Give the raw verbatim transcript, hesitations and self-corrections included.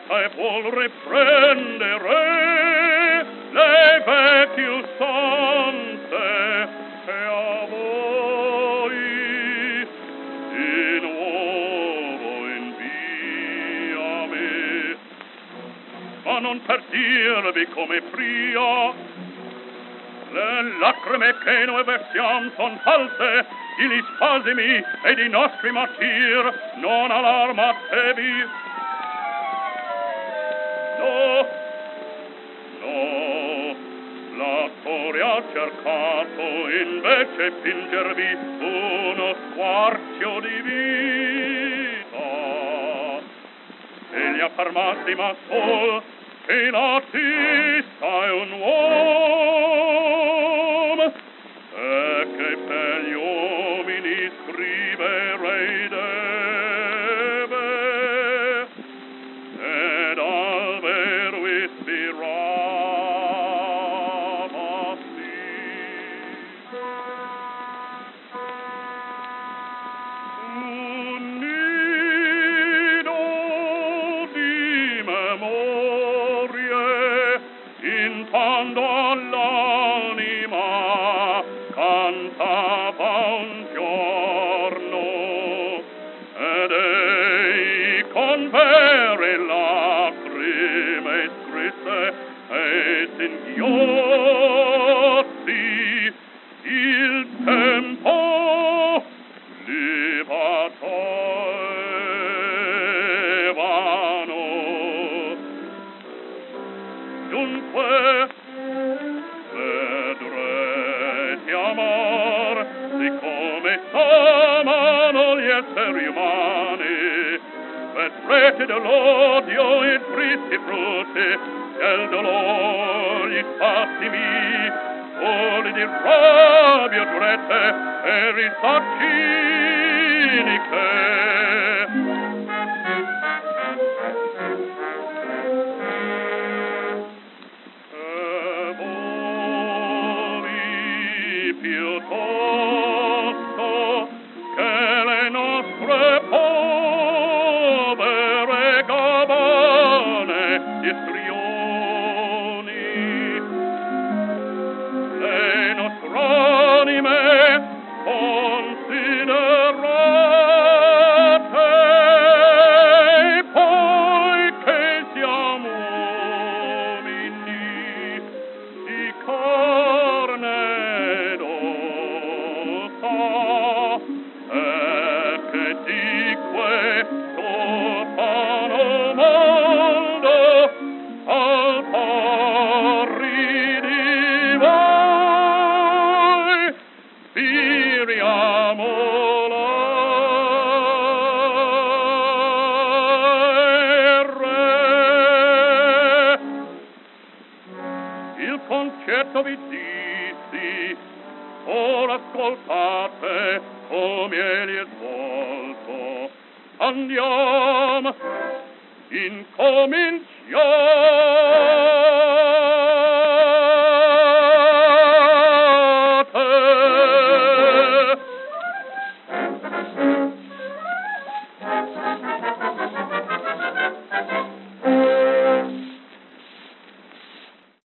e vuol riprendere le vecchie usanze e a voi di nuovo inviami, ma non per dirvi come pria. Le lacrime che noi versiam son false, di li spasimi e di nostri martir non allarmatevi. No, no, la storia ha cercato invece fingervi uno squarcio di vita. Egli affermasti ma sol che l'artista è un uomo e che per gli uomini scriverei deve ed al vero ispiravasi. Un nido di memorie in fondo all'anima cantava un giorno ed ei con vere lacrime scrisse e singhiozzi il tempo li battevano. Dunque vedrete amor siccome s'amano gli esseri umani, vedrete dell'odio i tristi frutti del dolore gli spasimi soli di rabbia durezze e risarcini che piuttosto che le nostre povere gabane istrioni, le nostre anime considerate, poiché siamo uomini di carne ed ossa, e che di questo sano mondo al pari di voi spiriamo la re. Il concetto vi dissi, ora ascoltate come egli è svolto. Andiamo, incominciamo.